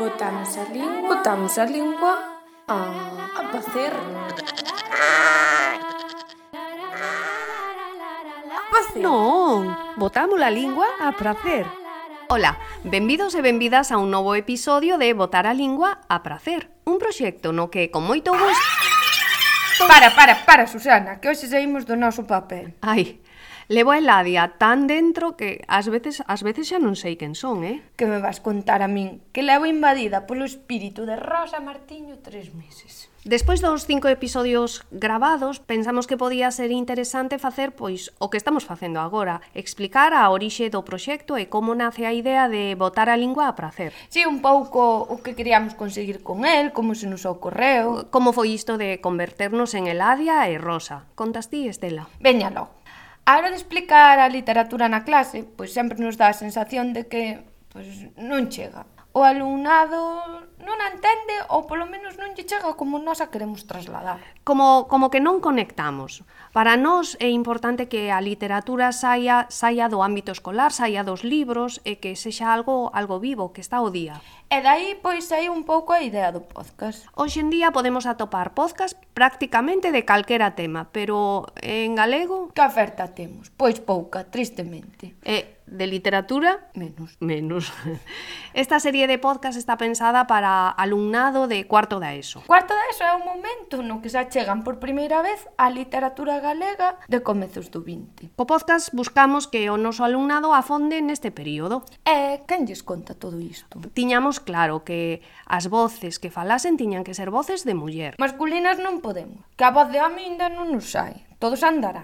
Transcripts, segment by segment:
Botamos a lingua a facer. Non, botamos a lingua a pracer. Ola, benvidos e benvidas a un novo episodio de Botar a Lingua a Pracer, un proxecto no que, con moito gusto... Para, Susana, que hoxe saímos do noso papel. Ai, levo a Eladia tan dentro que ás veces xa non sei quen son, Que me vas contar a min, que levo invadida polo espírito de Rosa Martiño 3 meses. Despois dos 5 episodios gravados, pensamos que podía ser interesante facer pois o que estamos facendo agora, explicar a orixe do proxecto e como nace a idea de botar a lingua a pracer. Si, un pouco o que queríamos conseguir con el, como se nos ocorreu. Como foi isto de converternos en Eladia e Rosa? Contas ti, Estela? Veña logo. A hora de explicar a literatura na clase, pois sempre nos dá a sensación de que non chega. O alumnado non a entende ou polo menos non lle chega como nós a queremos trasladar. Como que non conectamos. Para nós é importante que a literatura saia do ámbito escolar, saia dos libros e que sexa algo vivo, que está ao día. E daí, pois, aí un pouco a idea do podcast. Hoxe en día podemos atopar podcast prácticamente de calquera tema, pero en galego... Que oferta temos? Pois pouca, tristemente. De literatura? Menos. Esta serie de podcast está pensada para alumnado de cuarto da ESO. Cuarto da ESO é o momento no que xa chegan por primeira vez a literatura galega de comezos do 20. Co podcast buscamos que o noso alumnado afonde neste período. E quen lles conta todo isto? Tiñamos claro que as voces que falasen tiñan que ser voces de muller. Masculinas non podemos, que a voz de home ainda non nos sai. Todo se andará,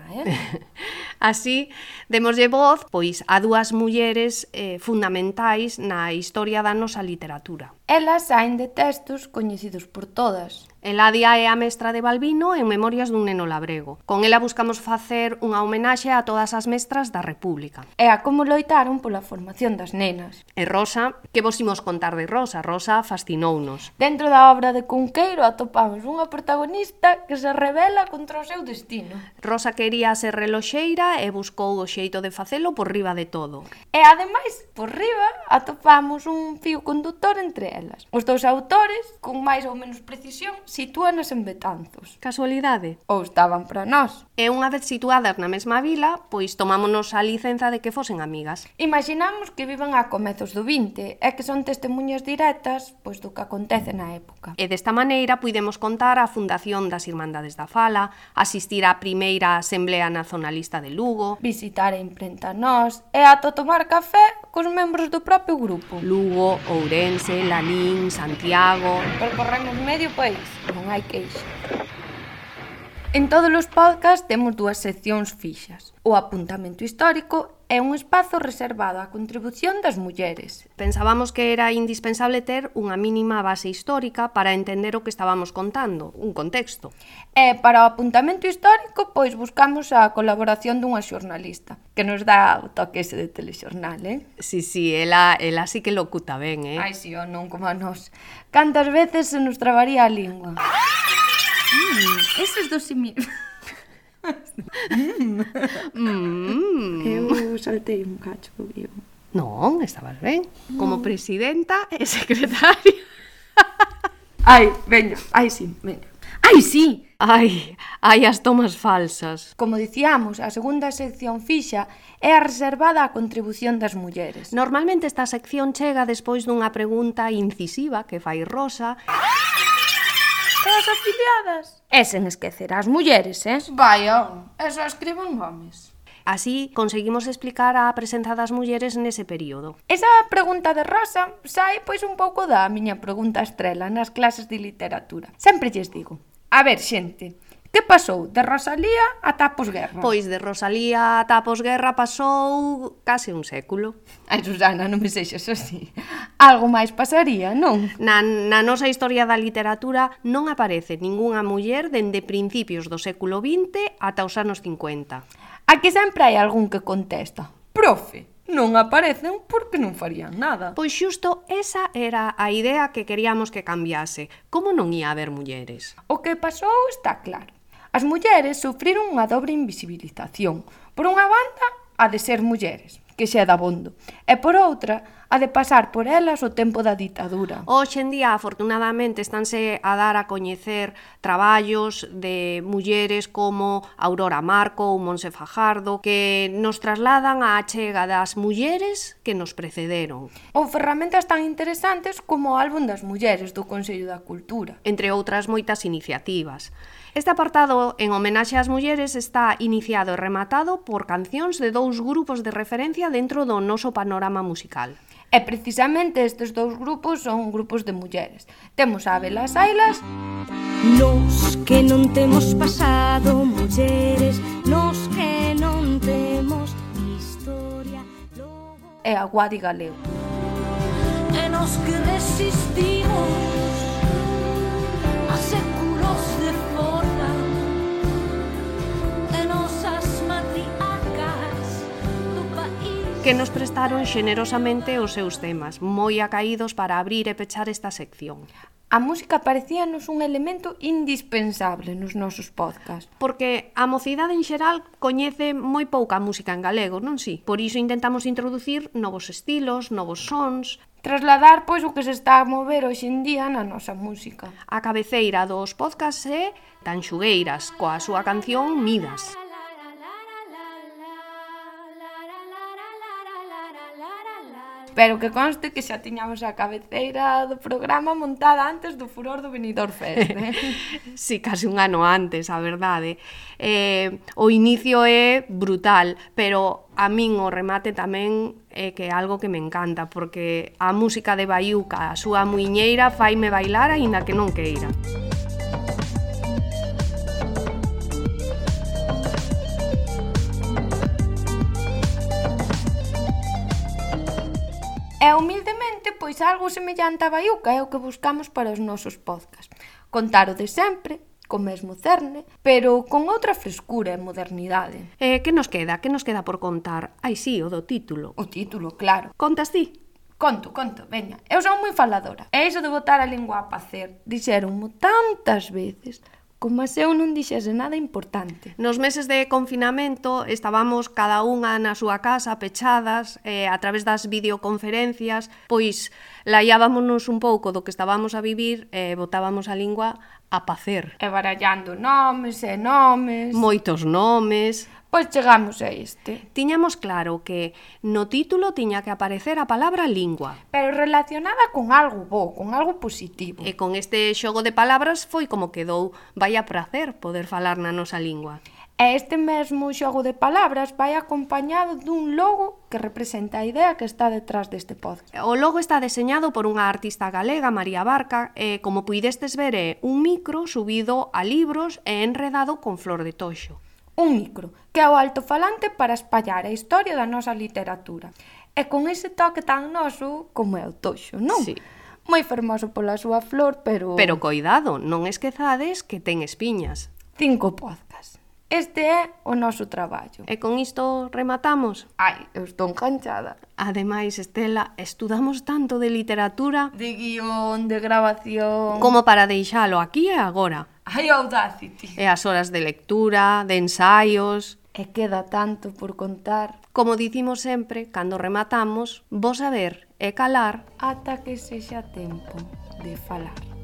Así, demoslle voz pois a dúas mulleres fundamentais na historia da nosa literatura. Elas saen de textos coñecidos por todas. Eladia é a mestra de Balbino en Memorias dun neno labrego. Con ela buscamos facer unha homenaxe a todas as mestras da República. E a como loitaron pola formación das nenas. E Rosa, que vos imos contar de Rosa? Rosa fascinounos. Dentro da obra de Cunqueiro atopamos unha protagonista que se rebela contra o seu destino. Rosa quería ser reloxeira e buscou o xeito de facelo por riba de todo. E ademais, por riba, atopamos un fío conductor entre elas. Os dous autores, con máis ou menos precisión, sitúanas en Betanzos. Casualidade? Ou estaban para nós. E unha vez situadas na mesma vila, pois tomámonos a licenza de que fosen amigas. Imaginamos que viven a comezos do 20 e que son testemunhas directas pois do que acontece na época. E desta maneira puidemos contar a fundación das Irmandades da Fala, asistir á primeira Asamblea Nacionalista de Lugo, visitar a imprenta Nós e ata tomar café cos membros do propio grupo. Lugo, Ourense, Lalín, Santiago... Percorremos medio país, non hai queixa. En todos os podcasts temos dúas seccións fixas. O apuntamento histórico é un espazo reservado á contribución das mulleres. Pensábamos que era indispensable ter unha mínima base histórica para entender o que estábamos contando, un contexto. E para o apuntamento histórico, pois buscamos a colaboración dunha xornalista, que nos dá o toque ese de telexornal, Sí, ela sí que locuta ben, Ai, si, o non como a nós. Cantas veces se nos trabaría a lingua. Eses dos Eu saltei un cacho, eu. Non, estabas ben. Como presidenta e secretaria. Ai, veña, ai, sí, veña. Ai, sí! Ai, as tomas falsas. Como dicíamos, a segunda sección fixa é a reservada á contribución das mulleres. Normalmente esta sección chega despois dunha pregunta incisiva que fai Rosa. E as afiliadas? E sen esquecer as mulleres, Vaya, eso escriben homes. Así conseguimos explicar a presenza das mulleres nese período. Esa pregunta de Rosa sai pois un pouco da miña pregunta estrela nas clases de literatura. Sempre lles digo, a ver, xente, que pasou de Rosalía ata a posguerra? Pois de Rosalía ata a posguerra pasou case un século. Ai, Susana, non me sexas así. Algo máis pasaría, non? Na nosa historia da literatura non aparece ningunha muller dende principios do século XX ata os anos 50. Aquí sempre hai algún que contesta: profe, non aparecen porque non farían nada. Pois xusto esa era a idea que queríamos que cambiase. Como non ia haber mulleres? O que pasou está claro. As mulleres sufriron unha dobre invisibilización. Por unha banda, a de ser mulleres, que xa é dabondo. E por outra, a de pasar por elas o tempo da ditadura. Hoxe en día, afortunadamente, estánse a dar a coñecer traballos de mulleres como Aurora Marco ou Monse Fajardo que nos trasladan á achega das mulleres que nos precederon. Ou ferramentas tan interesantes como o Álbum das Mulleres do Consello da Cultura. Entre outras moitas iniciativas. Este apartado en homenaxe ás mulleres está iniciado e rematado por cancións de dous grupos de referencia dentro do noso panorama musical. E precisamente estes dous grupos son grupos de mulleres. Temos a Abelas Ailas. Nos que non temos pasado, mulleres, nos que non temos historia, logo... E a Guadi Galego. E nos que resistimos a séculos de forra, e nosas matriarcas do país Que nos prestaron xenerosamente os seus temas, moi acaídos para abrir e pechar esta sección. A música parecíanos un elemento indispensable nos nosos podcasts. Porque a mocidade en xeral coñece moi pouca música en galego, non si? Por iso intentamos introducir novos estilos, novos sons. Trasladar, pois, o que se está a mover hoxe en día na nosa música. A cabeceira dos podcasts é Tanxugueiras, coa súa canción Midas. Pero que conste que xa tiñamos a cabeceira do programa montada antes do furor do Benidorm Fest, Si, case un ano antes, a verdade. O inicio é brutal, pero a min o remate tamén é que é algo que me encanta, porque a música de Baiuca, a súa muiñeira, faime bailar aínda que non queira. E humildemente, pois algo semellante a Baiuca é o que buscamos para os nosos podcasts. Contar o de sempre, co mesmo cerne, pero con outra frescura e modernidade. Que nos queda? Que nos queda por contar? Ai, sí, o do título. O título, claro. Contas ti? Conto, veña. Eu son moi faladora. E iso de botar a lingua a pacer, dixéronmo tantas veces, como se eu non dixese nada importante. Nos meses de confinamento estábamos cada unha na súa casa pechadas a través das videoconferencias, pois laiábamonos un pouco do que estábamos a vivir e botábamos a lingua a pacer. E barallando nomes e nomes. Moitos nomes. Pois chegamos a este. Tiñamos claro que no título tiña que aparecer a palabra lingua. Pero relacionada con algo bo, con algo positivo. E con este xogo de palabras foi como quedou. Vai a prazer poder falar na nosa lingua. E este mesmo xogo de palabras vai acompañado dun logo que representa a idea que está detrás deste podcast. O logo está deseñado por unha artista galega, María Barca, e como puidestes ver é un micro subido a libros e enredado con flor de toxo. Un micro, que é o altofalante para espallar a historia da nosa literatura. E con ese toque tan noso como é o toxo, non? Sí. Moi fermoso pola súa flor, pero... Pero coidado, non esquezades que ten espiñas. 5 podcasts. Este é o noso traballo. E con isto rematamos. Ai, eu estou enganchada. Ademais, Estela, estudamos tanto de literatura... De guión, de grabación... Como para deixalo aquí e agora. Ai, Audacity. E as horas de lectura, de ensaios... E queda tanto por contar. Como dicimos sempre, cando rematamos, vos saber e calar... Ata que sexa tempo de falar.